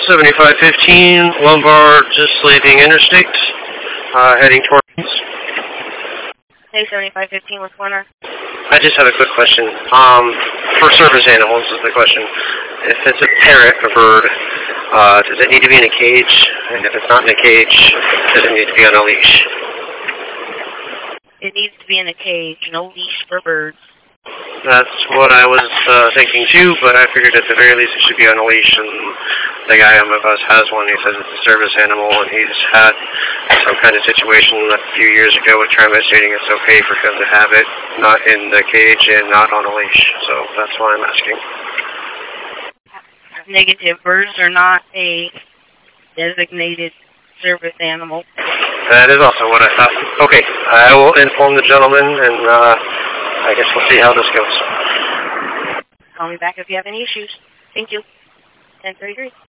7515 Lombard, just leaving Interstate, heading towards. Hey, 7515, what's going on? I just have a quick question. For service animals is the question. If it's a parrot or bird, does it need to be in a cage? And if it's not in a cage, does it need to be on a leash? It needs to be in a cage, no leash for birds. That's what I was thinking too, but I figured at the very least it should be on a leash, and the guy on my bus has one. He says it's a service animal, and he's had some kind of situation a few years ago with Trimas stating it's okay for him to have it not in the cage and not on a leash, so that's why I'm asking. Negative. Birds are not a designated service animal. That is also what I thought. Okay, I will inform the gentleman, and I guess we'll see how this goes. Call me back if you have any issues. Thank you. 1033.